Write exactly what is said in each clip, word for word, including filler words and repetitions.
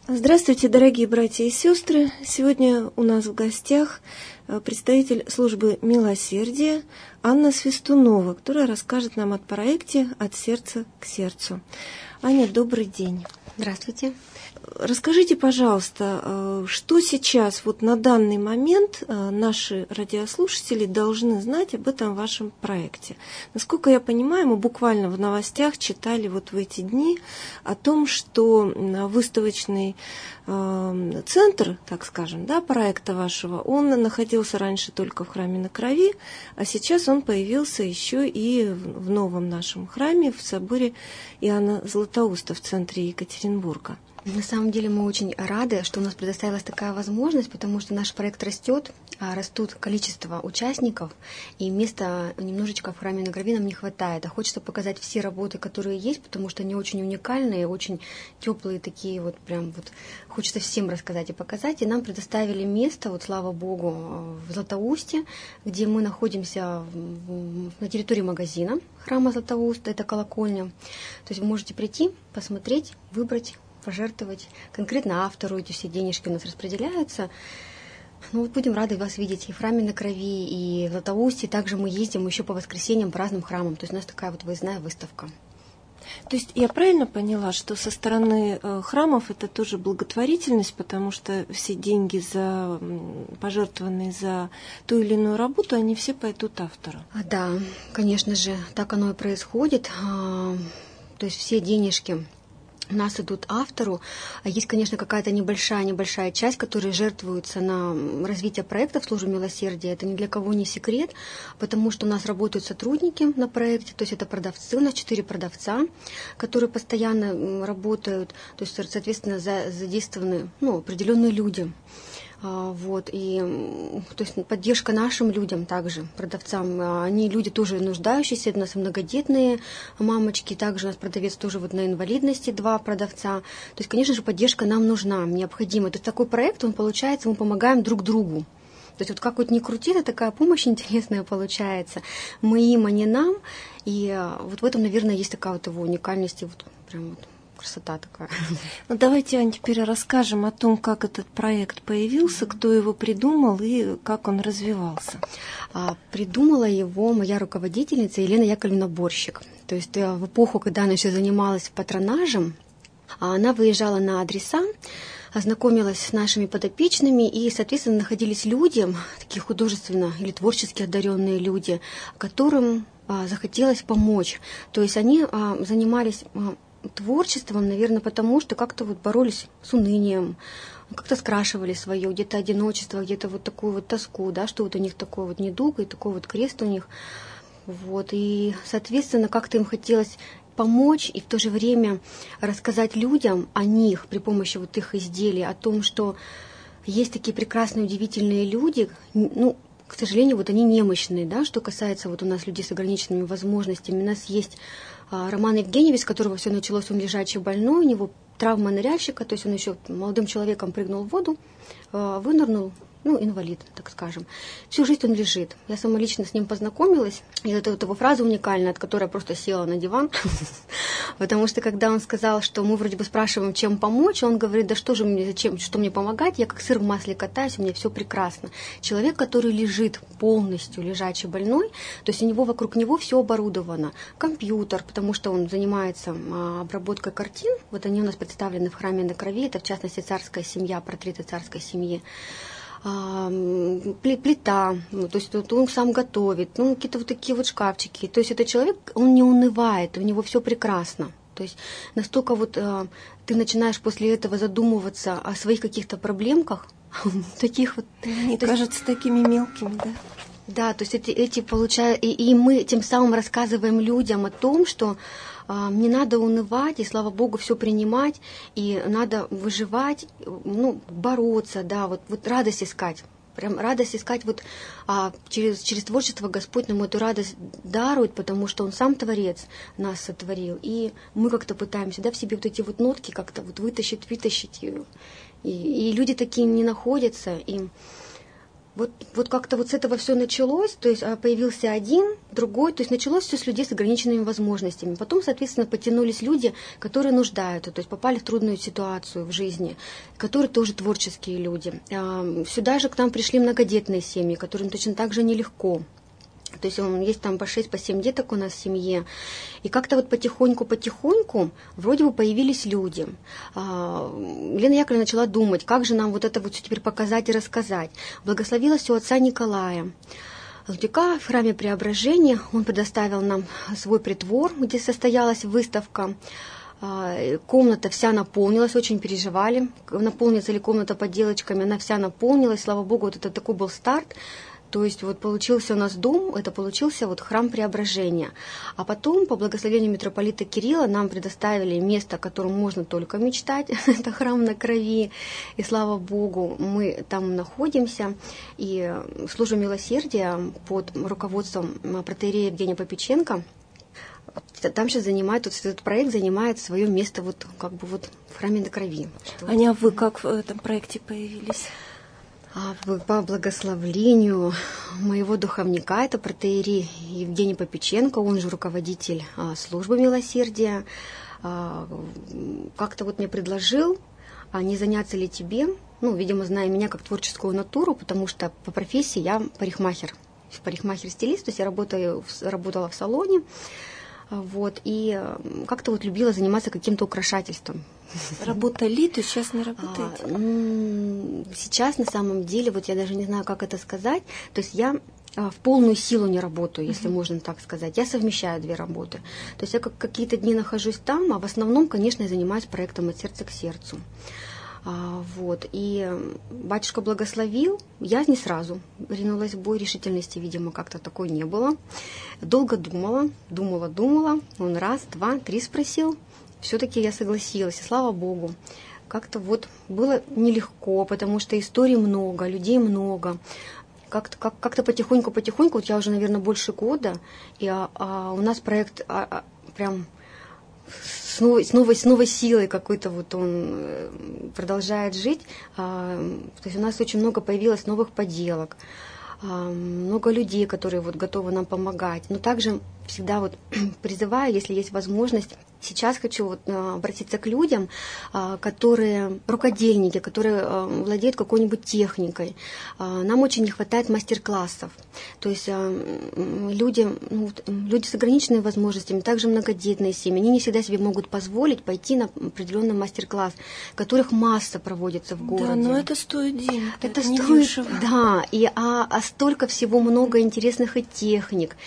Здравствуйте, дорогие братья и сестры! Сегодня у нас в гостях представитель службы милосердия Анна Свистунова, которая расскажет нам о проекте «От сердца к сердцу». Аня, добрый день. Здравствуйте. Расскажите, пожалуйста, что сейчас, вот на данный момент, наши радиослушатели должны знать об этом вашем проекте? Насколько я понимаю, мы буквально в новостях читали вот в эти дни о том, что выставочный центр, так скажем, да, проекта вашего, он находился раньше только в храме на Крови, а сейчас он появился еще и в новом нашем храме, в соборе Иоанна Златоуста в центре Екатеринбурга. На самом деле мы очень рады, что у нас предоставилась такая возможность, потому что наш проект растет, растут количество участников, и места немножечко в храме на Крови нам не хватает. А хочется показать все работы, которые есть, потому что они очень уникальные, очень теплые такие, вот прям вот хочется всем рассказать и показать. И нам предоставили место, вот слава Богу, в Златоусте, где мы находимся на территории магазина храма Златоуста, это колокольня. То есть вы можете прийти, посмотреть, выбрать, пожертвовать. Конкретно автору эти все денежки у нас распределяются. Ну вот будем рады вас видеть и в храме на Крови, и в Златоусте. Также мы ездим еще по воскресеньям по разным храмам. То есть у нас такая вот выездная выставка. То есть я правильно поняла, что со стороны храмов это тоже благотворительность, потому что все деньги, за, пожертвованные за ту или иную работу, они все пойдут автору? Да, конечно же, так оно и происходит. То есть все денежки у нас идут автору. Есть, конечно, какая-то небольшая-небольшая часть, которая жертвуется на развитие проекта в службе милосердия. Это ни для кого не секрет, потому что у нас работают сотрудники на проекте, то есть это продавцы, у нас четыре продавца, которые постоянно работают, то есть, соответственно, задействованы ну, определенные люди. Вот, и то есть поддержка нашим людям также, продавцам. Они люди тоже нуждающиеся, это у нас многодетные мамочки, также у нас продавец тоже вот на инвалидности, два продавца. То есть, конечно же, поддержка нам нужна, необходима. То есть такой проект, он получается, мы помогаем друг другу. То есть вот как вот ни крути, это такая помощь интересная получается. Мы им, а не нам. И вот в этом, наверное, есть такая вот его уникальность, и вот прям вот красота такая. Ну, давайте, Ань, теперь расскажем о том, как этот проект появился, кто его придумал и как он развивался. А, придумала его моя руководительница Елена Яковлевна Борщик. То есть в эпоху, когда она еще занималась патронажем, она выезжала на адреса, ознакомилась с нашими подопечными, и, соответственно, находились люди, такие художественно или творчески одаренные люди, которым а, захотелось помочь. То есть они а, занимались а, творчеством, наверное, потому что как-то вот боролись с унынием, как-то скрашивали свое где-то одиночество, где-то вот такую вот тоску, да, что вот у них такой вот недуг и такой вот крест у них. Вот, и, соответственно, как-то им хотелось помочь и в то же время рассказать людям о них при помощи вот их изделий, о том, что есть такие прекрасные, удивительные люди, ну, к сожалению, вот они немощные, да, что касается вот у нас людей с ограниченными возможностями. У нас есть а, Роман Евгеньевич, с которого все началось, он лежачий больной, у него травма ныряльщика, то есть он еще молодым человеком прыгнул в воду, а, вынырнул, ну, инвалид, так скажем. Всю жизнь он лежит. Я сама лично с ним познакомилась, и это вот его фраза уникальная, от которой я просто села на диван, потому что когда он сказал, что мы вроде бы спрашиваем, чем помочь, он говорит, да что же мне, зачем, что мне помогать, я как сыр в масле катаюсь, у меня все прекрасно. Человек, который лежит полностью, лежачий больной, то есть у него вокруг него все оборудовано, компьютер, потому что он занимается обработкой картин, вот они у нас представлены в храме на Крови, это в частности царская семья, портреты царской семьи. Плита, ну, то есть вот он сам готовит, ну, какие-то вот такие вот шкафчики. То есть этот человек, он не унывает, у него все прекрасно. То есть настолько вот э, ты начинаешь после этого задумываться о своих каких-то проблемках, таких вот... Мне кажется, такими мелкими, да? Да, то есть эти, эти получают... И, и мы тем самым рассказываем людям о том, что а, не надо унывать, и, слава Богу, все принимать, и надо выживать, ну, бороться, да, вот, вот радость искать. Прям радость искать, вот а, через, через творчество Господь нам эту радость дарует, потому что Он сам Творец нас сотворил. И мы как-то пытаемся, да, в себе вот эти вот нотки как-то вот вытащить, вытащить. И, и люди такие не находятся, и Вот, вот как-то вот с этого все началось, то есть появился один, другой, то есть началось все с людей с ограниченными возможностями. Потом, соответственно, потянулись люди, которые нуждаются, то есть попали в трудную ситуацию в жизни, которые тоже творческие люди. Сюда же к нам пришли многодетные семьи, которым точно так же нелегко. То есть он, есть там по шесть, по семь деток у нас в семье. И как-то вот потихоньку-потихоньку вроде бы появились люди. А, Лена Яковлевна начала думать, как же нам вот это вот все теперь показать и рассказать. Благословилась у отца Николая Лутика в храме Преображения. Он предоставил нам свой притвор, где состоялась выставка. А, комната вся наполнилась, очень переживали, наполнится ли комната поделочками. Она вся наполнилась, слава Богу, вот это такой был старт. То есть вот получился у нас дом, это получился вот храм Преображения. А потом, по благословению митрополита Кирилла, нам предоставили место, о котором можно только мечтать. Это храм на Крови. И слава Богу, мы там находимся и служим милосердия под руководством протоиерея Евгения Попеченко. Там сейчас занимает, вот этот проект занимает свое место вот как бы вот в храме на Крови. Аня, вы как в этом проекте появились? По благословлению моего духовника, это протоиерей Евгений Попеченко, он же руководитель службы милосердия, как-то вот мне предложил, а не заняться ли тебе, ну, видимо, зная меня как творческую натуру, потому что по профессии я парикмахер, парикмахер-стилист, то есть я работаю, работала в салоне, вот, и как-то вот любила заниматься каким-то украшательством. Работали, то сейчас не работаете? А, сейчас, на самом деле, вот я даже не знаю, как это сказать, то есть я в полную силу не работаю, если uh-huh. можно так сказать. Я совмещаю две работы. То есть я как какие-то дни нахожусь там, а в основном, конечно, я занимаюсь проектом «От сердца к сердцу». А, вот, и батюшка благословил, я не сразу ринулась в бой, решительности, видимо, как-то такой не было. Долго думала, думала, думала, он раз, два, три спросил, все-таки я согласилась, и слава Богу. Как-то вот было нелегко, потому что историй много, людей много. Как-то, как, как-то потихоньку-потихоньку, вот я уже, наверное, больше года, и а, а у нас проект а, а, прям... С новой, с, новой, с новой силой какой-то вот он продолжает жить. То есть у нас очень много появилось новых поделок, много людей, которые вот готовы нам помогать. Но также всегда вот призываю, если есть возможность, сейчас хочу вот обратиться к людям, которые рукодельники, которые владеют какой-нибудь техникой. Нам очень не хватает мастер-классов. То есть люди, ну, люди с ограниченными возможностями, также многодетные семьи, они не всегда себе могут позволить пойти на определенный мастер-класс, которых масса проводится в городе. Да, но это стоит денег. Это, это стоит, недешево. Да, и, а, а столько всего много интересных и техник.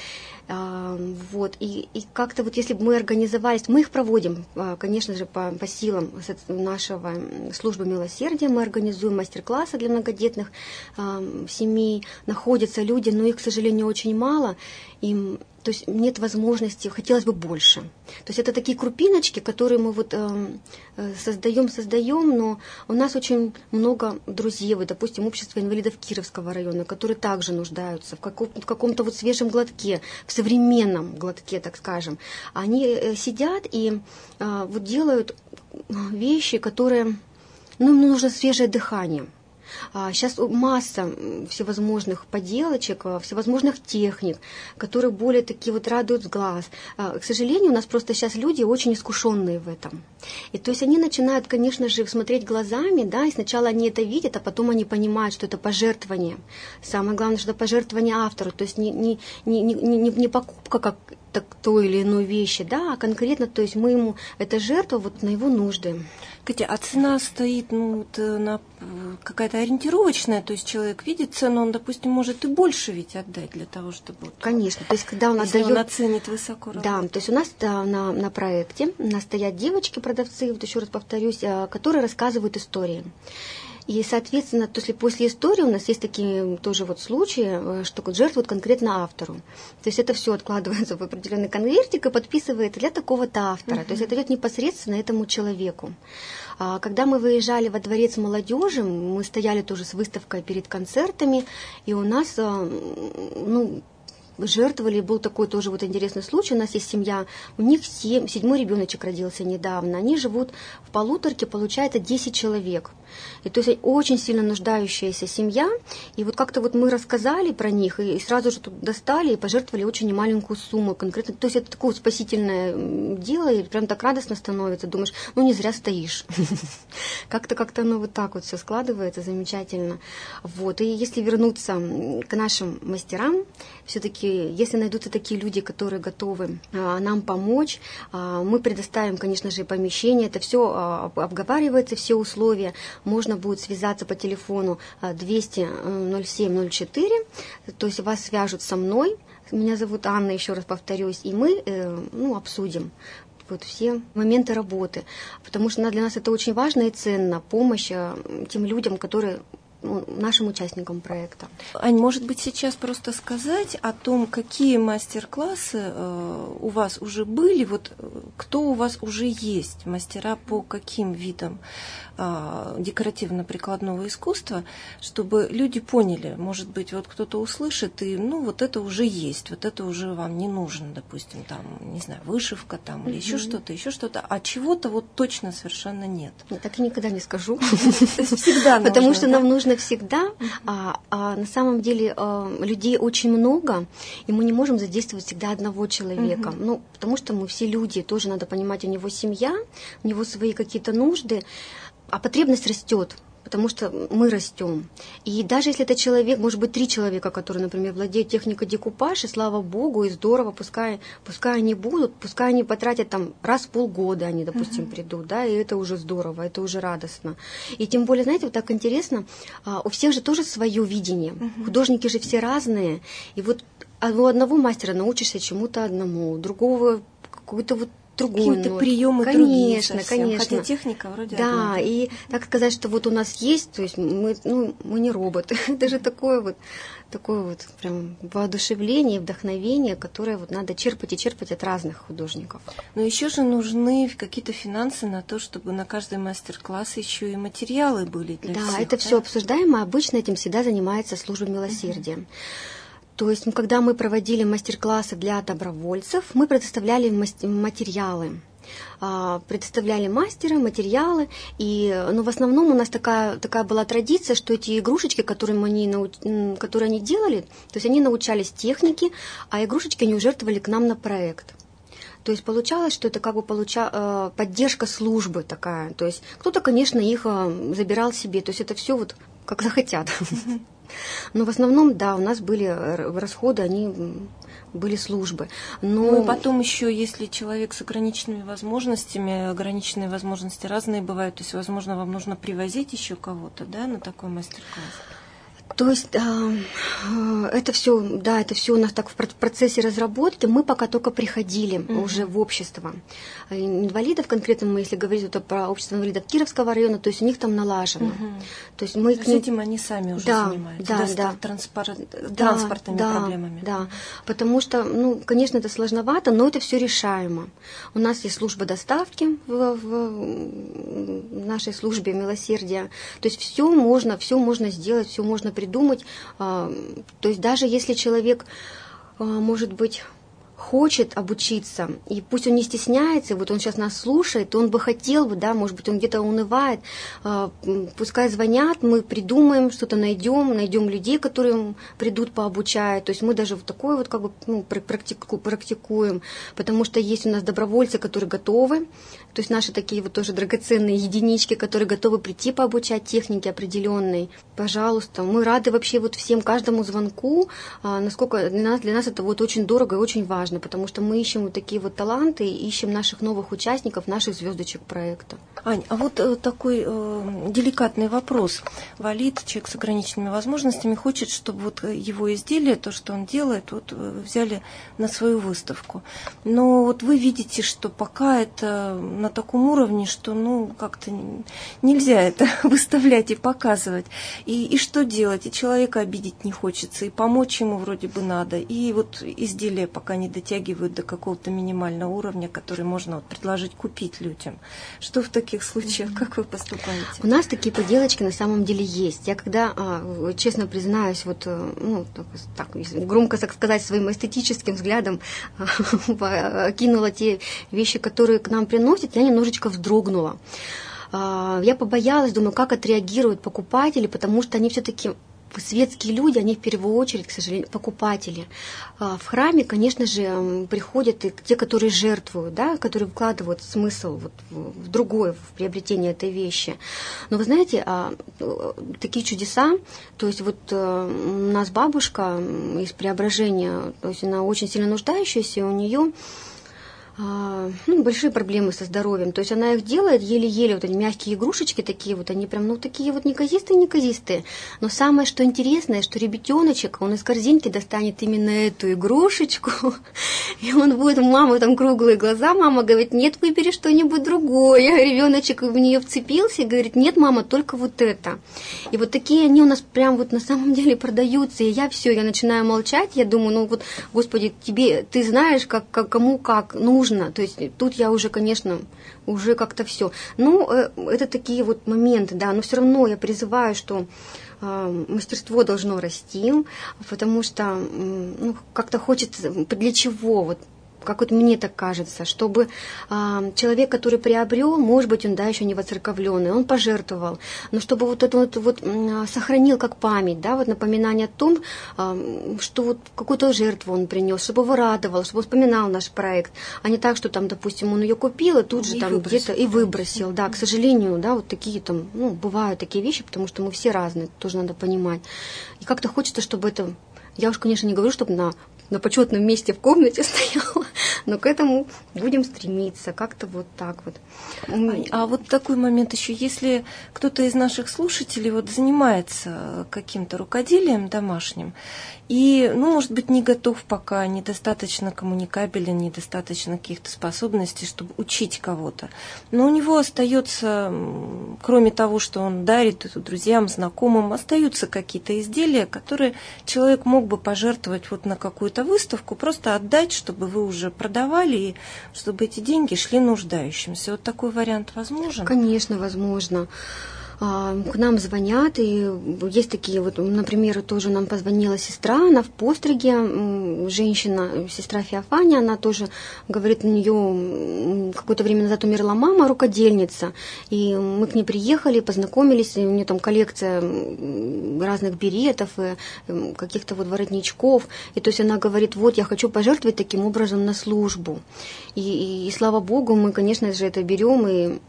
Вот, и, и как-то вот если бы мы организовались, мы их проводим, конечно же, по, по силам нашего службы милосердия, мы организуем мастер-классы для многодетных э, семей, находятся люди, но их, к сожалению, очень мало, им, то есть нет возможности, хотелось бы больше. То есть это такие крупиночки, которые мы вот э, создаем, создаем, но у нас очень много друзей, вот, допустим, общество инвалидов Кировского района, которые также нуждаются в, каком- в каком-то вот свежем глотке, в современном глотке, так скажем. Они э, сидят и э, вот делают вещи, которые, ну, им нужно свежее дыхание. Сейчас масса всевозможных поделочек, всевозможных техник, которые более такие вот радуют глаз. К сожалению, у нас просто сейчас люди очень искушенные в этом. И то есть они начинают, конечно же, смотреть глазами, да, и сначала они это видят, а потом они понимают, что это пожертвование. Самое главное, что это пожертвование автору, то есть не, не, не, не, не, не покупка как так, той или иной вещи, да, а конкретно, то есть мы ему, это жертва вот на его нужды. Катя, а цена стоит, ну, вот, на какая-то ориентировочная, то есть человек видит цену, он, допустим, может и больше ведь отдать для того, чтобы... Вот, конечно, то есть когда он если отдает... он оценит высоко работу. Да, то есть у нас да, на, на проекте у нас стоят девочки-продавцы, вот еще раз повторюсь, которые рассказывают истории. И, соответственно, то есть после истории у нас есть такие тоже вот случаи, что жертвуют конкретно автору. То есть это все откладывается в определенный конвертик и подписывается для такого-то автора. Uh-huh. То есть это идет непосредственно этому человеку. Когда мы выезжали во Дворец молодежи, мы стояли тоже с выставкой перед концертами, и у нас, ну, жертвовали, был такой тоже вот интересный случай, у нас есть семья, у них семь, седьмой ребеночек родился недавно, они живут в полуторке, получается десять человек. И то есть очень сильно нуждающаяся семья. И вот как-то вот мы рассказали про них, и сразу же тут достали и пожертвовали очень немаленькую сумму конкретно. То есть это такое спасительное дело, и прям так радостно становится. Думаешь, ну не зря стоишь. Как-то как-то оно вот так вот все складывается замечательно. Вот. И если вернуться к нашим мастерам, все-таки, если найдутся такие люди, которые готовы а, нам помочь, а, мы предоставим, конечно же, помещение. Это все а, обговаривается, все условия. Можно будет связаться по телефону двести ноль семь ноль четыре, то есть вас свяжут со мной. Меня зовут Анна, еще раз повторюсь, и мы э, ну, обсудим вот все моменты работы, потому что для нас это очень важно и ценно, помощь тем людям, которые ну, нашим участникам проекта. Ань, может быть, сейчас просто сказать о том, какие мастер-классы э, у вас уже были, вот кто у вас уже есть, мастера по каким видам э, декоративно-прикладного искусства, чтобы люди поняли, может быть, вот кто-то услышит, и ну вот это уже есть, вот это уже вам не нужно, допустим, там, не знаю, вышивка там, или еще что-то, еще что-то, а чего-то вот точно совершенно нет. Я так и никогда не скажу. Всегда нужно. Потому что нам нужно всегда, а, а на самом деле а, людей очень много, и мы не можем задействовать всегда одного человека. Uh-huh. Ну, потому что мы все люди, тоже надо понимать, у него семья, у него свои какие-то нужды, а потребность растет. Потому что мы растем. И даже если это человек, может быть, три человека, которые, например, владеют техникой декупаж, и слава богу, и здорово, пускай, пускай они будут, пускай они потратят там раз в полгода, они, допустим, uh-huh. придут, да, и это уже здорово, это уже радостно. И тем более, знаете, вот так интересно, у всех же тоже свое видение. Uh-huh. Художники же все разные. И вот у одного мастера научишься чему-то одному, у другого какую-то вот другой, какие-то приемы конечно, другие конечно. Хотя техника вроде да, одна. И так сказать, что вот у нас есть, то есть мы, ну, мы не роботы. Это же такое вот, такое вот прям воодушевление, вдохновение, которое вот надо черпать и черпать от разных художников. Но еще же нужны какие-то финансы на то, чтобы на каждый мастер-класс еще и материалы были для да, всех. Это да, это все обсуждаемо. Обычно этим всегда занимается служба милосердия. Uh-huh. То есть, когда мы проводили мастер-классы для добровольцев, мы предоставляли материалы. Предоставляли мастера, материалы. И, ну, в основном у нас такая, такая была традиция, что эти игрушечки, которые они, которые они делали, то есть они научались технике, а игрушечки они жертвовали к нам на проект. То есть получалось, что это как бы получа... поддержка службы такая. То есть кто-то, конечно, их забирал себе. То есть это все вот как захотят. Но в основном, да, у нас были расходы, они были службы. Но... Ну, потом еще, если человек с ограниченными возможностями, ограниченные возможности разные бывают, то есть, возможно, вам нужно привозить еще кого-то, да, на такой мастер-класс? То есть э, это все, да, это все у нас так в процессе разработки. Мы пока только приходили uh-huh. уже в общество инвалидов, конкретно мы, если говорить это про общество инвалидов Кировского района, то есть у них там налажено. Uh-huh. То есть мы то к ним... этим они сами уже да, занимаются, да, да, да. Транспор... да, транспортными да, проблемами. Да, потому что, ну, конечно, это сложновато, но это все решаемо. У нас есть служба доставки в, в нашей службе милосердия. То есть все можно, все можно сделать, все можно придумать. То есть даже если человек, может быть, хочет обучиться, и пусть он не стесняется, вот он сейчас нас слушает, то он бы хотел бы, да, может быть, он где-то унывает, пускай звонят, мы придумаем, что-то найдем, найдем людей, которые придут пообучать, то есть мы даже вот такое вот как бы ну, практику, практикуем, потому что есть у нас добровольцы, которые готовы, то есть наши такие вот тоже драгоценные единички, которые готовы прийти пообучать технике определенной. Пожалуйста, мы рады вообще вот всем, каждому звонку, насколько для нас, для нас это вот очень дорого и очень важно, потому что мы ищем вот такие вот таланты, ищем наших новых участников, наших звездочек проекта. Ань, а вот э, такой э, деликатный вопрос. Валид, человек с ограниченными возможностями, хочет, чтобы вот его изделие, то, что он делает, вот взяли на свою выставку. Но вот вы видите, что пока это на таком уровне, что ну как-то нельзя это выставлять и показывать. И, и что делать? И человека обидеть не хочется, и помочь ему вроде бы надо. И вот изделия пока не дотягивают до какого-то минимального уровня, который можно вот предложить купить людям. Что в таких случаях? Как вы поступаете? У нас такие поделочки на самом деле есть. Я когда, честно признаюсь, вот, ну, так, громко так сказать, своим эстетическим взглядом кинула те вещи, которые к нам приносят, я немножечко вздрогнула. Я побоялась, думаю, как отреагируют покупатели, потому что они все-таки светские люди, они в первую очередь, к сожалению, покупатели. В храме, конечно же, приходят и те, которые жертвуют, да, которые вкладывают смысл вот в другое, в приобретение этой вещи. Но вы знаете, такие чудеса, то есть вот у нас бабушка из Преображения, то есть она очень сильно нуждающаяся, у нее ну, большие проблемы со здоровьем. То есть она их делает еле-еле, вот эти мягкие игрушечки такие вот, они прям, ну, такие вот неказистые-неказистые. Но самое, что интересное, что ребятеночек, он из корзинки достанет именно эту игрушечку, и он будет, у мамы там круглые глаза, мама говорит, нет, выбери что-нибудь другое. Ребеночек в нее вцепился и говорит, нет, мама, только вот это. И вот такие они у нас прям вот на самом деле продаются, и я все, я начинаю молчать, я думаю, ну вот, Господи, тебе, ты знаешь, как, как кому как нужно. То есть тут я уже, конечно, уже как-то все. Ну, это такие вот моменты, да, но все равно я призываю, что э, мастерство должно расти, потому что ну, как-то хочется, для чего, вот, как вот мне так кажется, чтобы э, человек, который приобрел, может быть, он, да, еще не воцерковленный, он пожертвовал, но чтобы вот это вот, вот э, сохранил как память, да, вот напоминание о том, э, что вот какую-то жертву он принес, чтобы его радовал, чтобы он вспоминал наш проект, а не так, что там, допустим, он ее купил, и тут же и там где-то и выбросил, да, к сожалению, да, вот такие там, ну, бывают такие вещи, потому что мы все разные, тоже надо понимать, и как-то хочется, чтобы это, я уж, конечно, не говорю, чтобы на на почетном месте в комнате стояла, но к этому будем стремиться, как-то вот так вот. А, а вот такой момент еще, если кто-то из наших слушателей вот занимается каким-то рукоделием домашним, и, ну, может быть, не готов пока, недостаточно коммуникабелен, недостаточно каких-то способностей, чтобы учить кого-то, но у него остается, кроме того, что он дарит это друзьям, знакомым, остаются какие-то изделия, которые человек мог бы пожертвовать вот на какую-то выставку, просто отдать, чтобы вы уже продавали, и чтобы эти деньги шли нуждающимся. Вот такой вариант возможен? Конечно, возможно. К нам звонят, и есть такие вот, например, тоже нам позвонила сестра, она в Постриге, женщина, сестра Феофания, она тоже говорит, у нее какое-то время назад умерла мама, рукодельница, и мы к ней приехали, познакомились, и у нее там коллекция разных беретов, и каких-то вот воротничков, и то есть она говорит, вот я хочу пожертвовать таким образом на службу, и, и, и слава Богу, мы, конечно же, это берем, и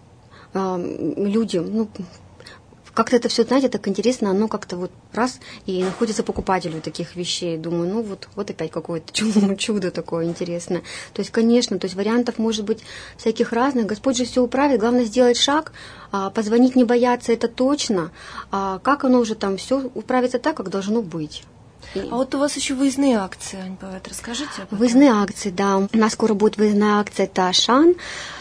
э, люди, ну, как-то это все, знаете, так интересно, оно как-то вот раз и находится покупателю таких вещей. Думаю, ну вот, вот опять какое-то чудо, чудо такое интересное. То есть, конечно, то есть вариантов может быть всяких разных. Господь же все управит, главное сделать шаг, позвонить не бояться, это точно. А как оно уже там все управится так, как должно быть. А вот у вас еще выездные акции, Ань, бывают, расскажите об этом. Выездные акции, да. У нас скоро будет выездная акция, это Ашан.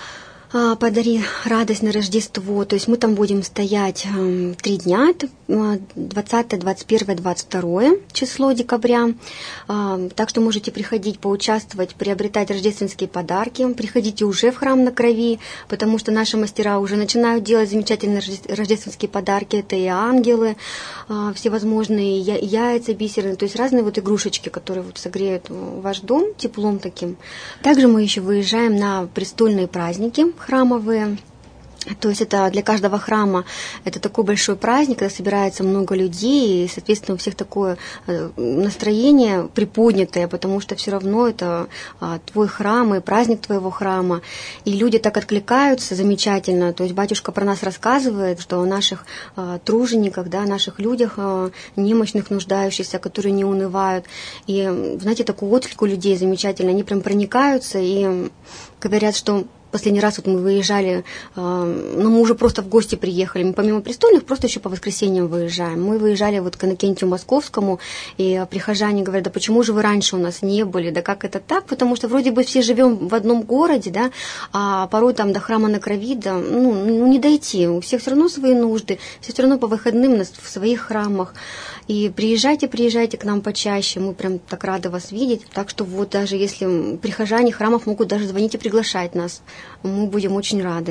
«Подари радость на Рождество». То есть мы там будем стоять э, три дня, двадцатое, двадцать первое, двадцать второе число декабря. Э, так что можете приходить, поучаствовать, приобретать рождественские подарки. Приходите уже в храм на Крови, потому что наши мастера уже начинают делать замечательные рождественские подарки. Это и ангелы э, всевозможные, я, яйца бисерные, то есть разные вот игрушечки, которые вот согреют ваш дом теплом таким. Также мы еще выезжаем на престольные праздники храмовые. То есть это для каждого храма это такой большой праздник, когда собирается много людей, и, соответственно, у всех такое настроение приподнятое, потому что все равно это твой храм и праздник твоего храма. И люди так откликаются замечательно. То есть батюшка про нас рассказывает, что о наших тружениках, да, о наших людях, немощных, нуждающихся, которые не унывают. И, знаете, такой отклик у людей замечательный. Они прям проникаются и говорят, что последний раз вот мы выезжали, ну, мы уже просто в гости приехали, мы помимо престольных просто еще по воскресеньям выезжаем. Мы выезжали вот к Иннокентию Московскому, и прихожане говорят, да почему же вы раньше у нас не были, да как это так, потому что вроде бы все живем в одном городе, да, а порой там до храма на Крови, да, ну, ну не дойти, у всех все равно свои нужды, все все равно по выходным нас в своих храмах. И приезжайте, приезжайте к нам почаще, мы прям так рады вас видеть. Так что вот даже если прихожане храмов могут даже звонить и приглашать нас, мы будем очень рады.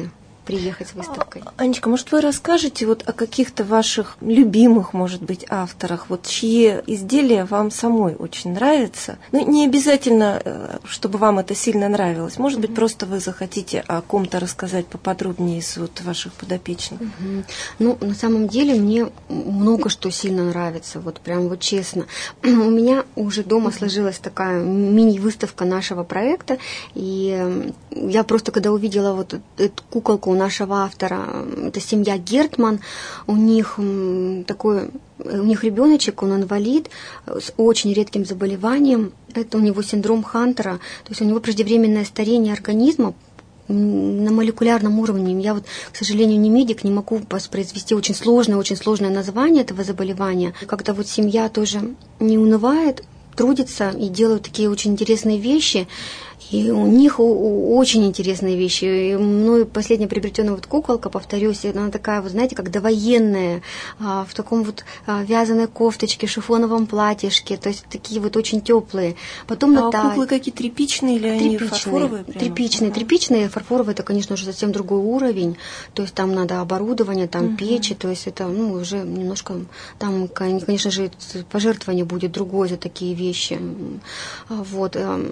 приехать с выставкой. Анечка, может, вы расскажете вот о каких-то ваших любимых, может быть, авторах, вот чьи изделия вам самой очень нравятся? Ну, не обязательно, чтобы вам это сильно нравилось. Может быть, mm-hmm. просто вы захотите о ком-то рассказать поподробнее из вот ваших подопечных. Mm-hmm. Ну, на самом деле, мне много что сильно нравится, вот прям вот честно. У меня уже дома mm-hmm. сложилась такая мини-выставка нашего проекта, и я просто, когда увидела вот эту куколку нашего автора, это семья Гертман, у них такой, у них ребеночек, он инвалид с очень редким заболеванием, это у него синдром Хантера, то есть у него преждевременное старение организма на молекулярном уровне. Я вот, к сожалению, не медик, не могу воспроизвести очень сложное, очень сложное название этого заболевания. Когда вот семья тоже не унывает, трудится и делают такие очень интересные вещи. И у них очень интересные вещи. И мною последняя приобретенная вот куколка, повторюсь, она такая, вот знаете, как довоенная, в таком вот вязаной кофточке, шифоновом платьишке, то есть такие вот очень теплые. Потом а Наталья... куклы какие тряпичные или они тряпичные, фарфоровые? Прямо? Тряпичные, uh-huh. тряпичные, фарфоровые, это, конечно же, совсем другой уровень. То есть там надо оборудование, там uh-huh. печи, то есть это, ну, уже немножко, там, конечно же, пожертвование будет другое за такие вещи. Вот.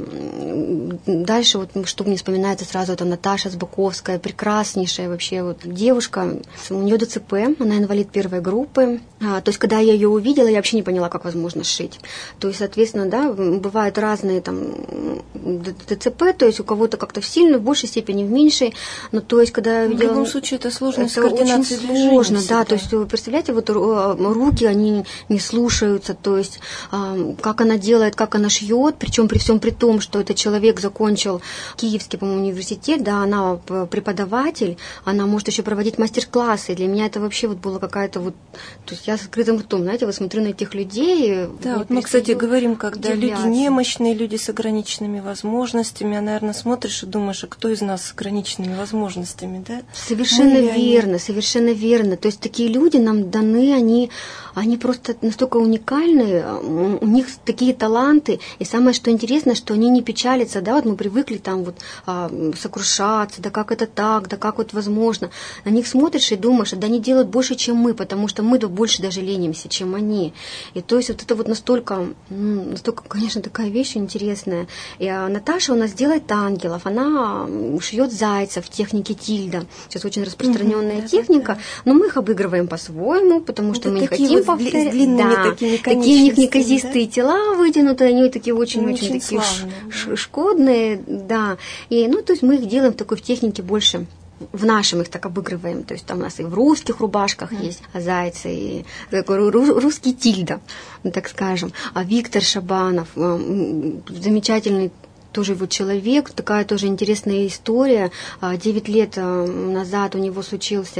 Дальше, вот, что мне вспоминается сразу, это Наташа Сбаковская, прекраснейшая вообще вот девушка. У нее ДЦП, она инвалид первой группы. А, то есть, когда я ее увидела, я вообще не поняла, как возможно шить. То есть, соответственно, да, бывают разные там ДЦП, то есть у кого-то как-то в сильной, в большей степени, в меньшей. Но то есть, когда я видела... В любом случае, это сложность это координации очень движений. Сложно, всегда. да. То есть, вы представляете, вот руки, они не слушаются, то есть, как она делает, как она шьет, причем при всем при том, что этот человек закончил Киевский, по-моему, университет, да, она преподаватель, она может еще проводить мастер-классы. Для меня это вообще вот было какая-то вот... То есть я с открытым ртом, знаете, вот смотрю на этих людей... Да, вот мы, кстати, говорим, когда удивляться. Люди немощные, люди с ограниченными возможностями, а, наверное, смотришь и думаешь, а кто из нас с ограниченными возможностями, да? Совершенно верно, они... совершенно верно. То есть такие люди нам даны, они, они просто настолько уникальны, у них такие таланты, и самое, что интересно, что они не печалятся, да, вот мы привыкли там вот а, сокрушаться, да как это так, да как вот возможно. На них смотришь и думаешь, да они делают больше, чем мы, потому что мы-то больше даже ленимся, чем они. И то есть вот это вот настолько, настолько, конечно, такая вещь интересная. И а, Наташа у нас делает ангелов, она шьет зайцев в технике тильда. Сейчас очень распространенная mm-hmm, техника, да, да. но мы их обыгрываем по-своему, потому что это мы не хотим вот повторять. Да, такие у них неказистые, да? Тела вытянутые, они такие очень-очень очень такие славные, ш- да. шкодные, да. И, ну, то есть мы их делаем в такой в технике больше. В нашем их так обыгрываем, то есть там у нас и в русских рубашках mm. есть зайцы, и такой русский тильда, так скажем. А Виктор Шабанов, замечательный тоже вот человек, такая тоже интересная история. Девять лет назад у него случился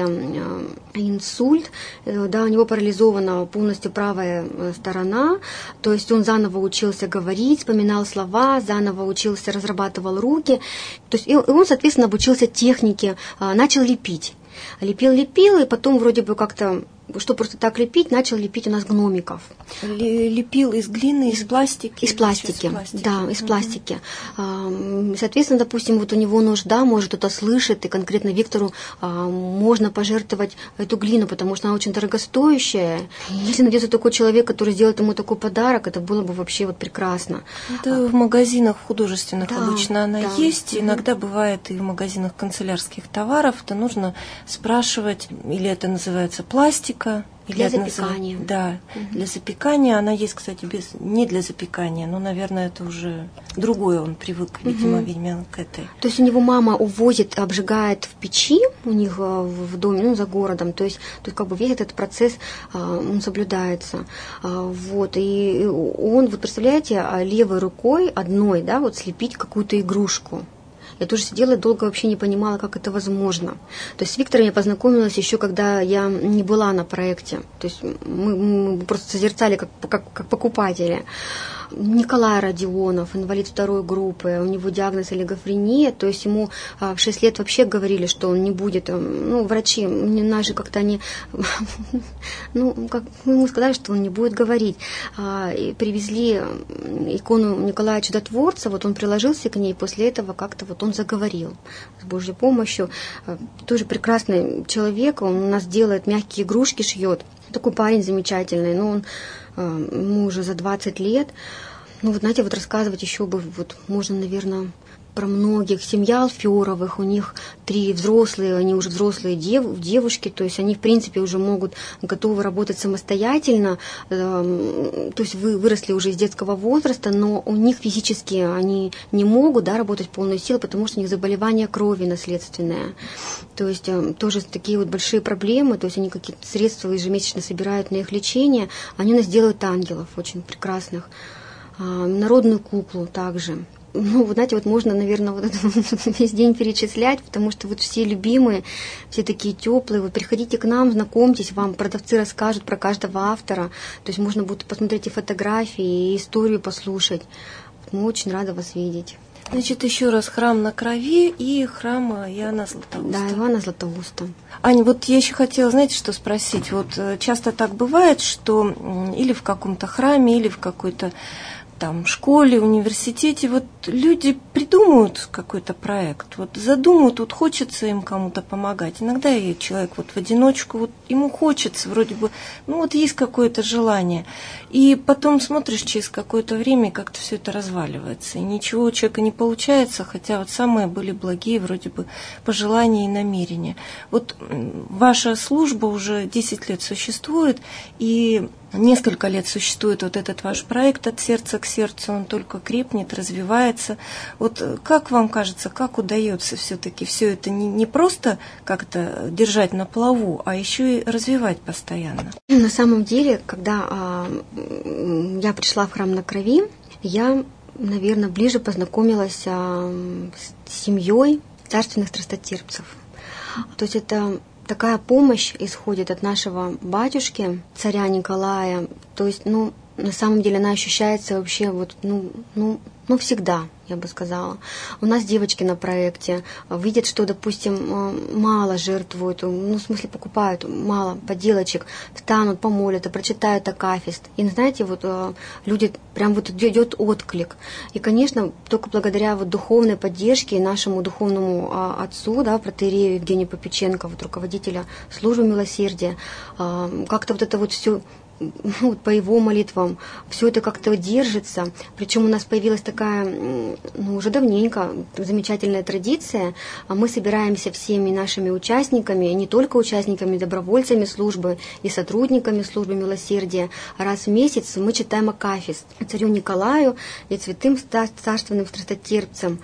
инсульт, да, у него парализована полностью правая сторона, то есть он заново учился говорить, вспоминал слова, заново учился, разрабатывал руки, то есть и он, соответственно, обучился технике, начал лепить. Лепил-лепил, и потом вроде бы как-то, что просто так лепить, начал лепить у нас гномиков. Лепил из глины, из пластики? Из пластики, да, из пластики. Соответственно, допустим, вот у него нужда, может, кто-то слышит, и конкретно Виктору можно пожертвовать эту глину, потому что она очень дорогостоящая. Если найдется такой человек, который сделает ему такой подарок, это было бы вообще вот прекрасно. Это в магазинах художественных да, обычно она да. есть. Иногда бывает и в магазинах канцелярских товаров. Это нужно спрашивать, или это называется пластика. Или для запекания. Называется, да, угу. для запекания. Она есть, кстати, без, не для запекания, но, наверное, это уже другое, он привык, видимо, угу. видимо, к этой. То есть у него мама увозит, обжигает в печи у них в доме, ну, за городом, то есть, то есть как бы весь этот процесс, он соблюдается. Вот, и он, вот представляете, левой рукой одной, да, вот слепить какую-то игрушку. Я тоже сидела и долго вообще не понимала, как это возможно. То есть с Виктором я познакомилась еще, когда я не была на проекте. То есть мы, мы просто созерцали как, как, как покупатели. Николай Родионов, инвалид второй группы, у него диагноз олигофрения, то есть ему в шесть лет вообще говорили, что он не будет, ну, врачи, наши как-то они, ну, как ему сказали, что он не будет говорить. И привезли икону Николая Чудотворца, вот он приложился к ней, и после этого как-то вот он заговорил с Божьей помощью. Тоже прекрасный человек, он у нас делает мягкие игрушки, шьет. Такой парень замечательный, но он, ему уже за двадцать лет. Ну вот, знаете, вот рассказывать еще бы, вот можно, наверное, про многих. Семья Алферовых, у них три взрослые, они уже взрослые дев, девушки, то есть они, в принципе, уже могут, готовы работать самостоятельно, э, то есть вы выросли уже из детского возраста, но у них физически они не могут, да, работать в полную силу, потому что у них заболевание крови наследственное. То есть э, тоже такие вот большие проблемы, то есть они какие-то средства ежемесячно собирают на их лечение, они у нас делают ангелов очень прекрасных, э, народную куклу также. Ну, вот знаете, вот можно, наверное, вот весь день перечислять, потому что вот все любимые, все такие теплые. Вот приходите к нам, знакомьтесь, вам продавцы расскажут про каждого автора. То есть можно будет посмотреть и фотографии, и историю послушать. Мы очень рады вас видеть. Значит, еще раз, храм на Крови и храм Иоанна Златоуста. Да, Иоанна Златоуста. Аня, вот я еще хотела, знаете, что спросить. Вот часто так бывает, что или в каком-то храме, или в какой-то там школе, университете, вот люди придумают какой-то проект, вот задумают, вот хочется им кому-то помогать. Иногда и человек вот в одиночку, вот ему хочется вроде бы, ну вот есть какое-то желание. И потом смотришь через какое-то время, как-то все это разваливается. И ничего у человека не получается, хотя вот самые были благие вроде бы пожелания и намерения. Вот ваша служба уже десять лет существует, и несколько лет существует вот этот ваш проект «От сердца к сердцу», он только крепнет, развивается. Вот как вам кажется, как удается все-таки все это не, не просто как-то держать на плаву, а еще и развивать постоянно? На самом деле, когда а, я пришла в храм на Крови, я, наверное, ближе познакомилась а, с семьей царственных страстотерпцев. То есть это такая помощь исходит от нашего батюшки, царя Николая. То есть, ну, на самом деле она ощущается вообще вот, ну, ну, ну, всегда, я бы сказала. У нас девочки на проекте видят, что, допустим, мало жертвуют, ну, в смысле покупают мало поделочек, встанут, помолятся, прочитают акафист. И, знаете, вот люди, прям вот идет отклик. И, конечно, только благодаря вот духовной поддержке нашему духовному отцу, да, протоиерею Евгению Попеченко, вот руководителя службы милосердия, как-то вот это вот все, ну, вот по его молитвам, все это как-то держится. Причем у нас появилась такая, ну, уже давненько замечательная традиция. Мы собираемся всеми нашими участниками, не только участниками, добровольцами службы и сотрудниками службы милосердия. Раз в месяц мы читаем акафист царю Николаю и святым царственным страстотерпцам.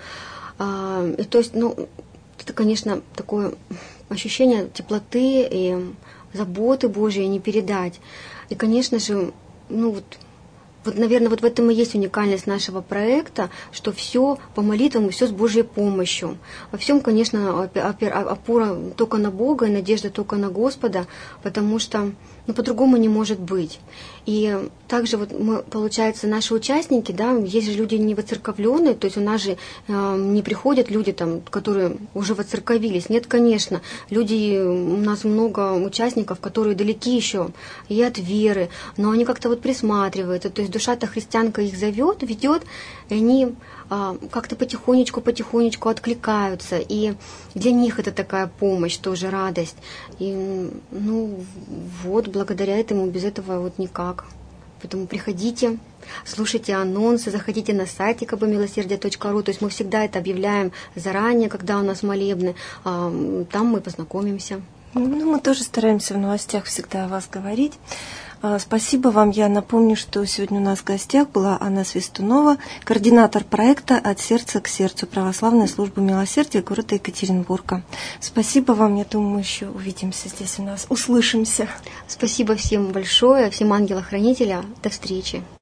И то есть, ну, это, конечно, такое ощущение теплоты и заботы Божией не передать. И, конечно же, ну вот, вот, наверное, вот в этом и есть уникальность нашего проекта, что все по молитвам и все с Божьей помощью. Во всем, конечно, опора только на Бога и надежда только на Господа, потому что, ну, по-другому не может быть. И также вот мы, получается, наши участники, да, есть же люди не воцерковленные, то есть у нас же э, не приходят люди, там, которые уже воцерковились. Нет, конечно, люди, у нас много участников, которые далеки еще и от веры, но они как-то вот присматриваются, то есть душа-то христианка их зовет, ведет, и они э, как-то потихонечку-потихонечку откликаются, и для них это такая помощь, тоже радость. И, ну, вот, благодаря этому, без этого вот никак. Поэтому приходите, слушайте анонсы, заходите на сайт якобы-милосердие точка ру. То есть мы всегда это объявляем заранее, когда у нас молебны. Там мы познакомимся. Ну, мы тоже стараемся в новостях всегда о вас говорить. Спасибо вам. Я напомню, что сегодня у нас в гостях была Анна Свистунова, координатор проекта «От сердца к сердцу» православной службы милосердия города Екатеринбурга. Спасибо вам. Я думаю, мы еще увидимся здесь у нас, услышимся. Спасибо всем большое, всем ангела-хранителя. До встречи.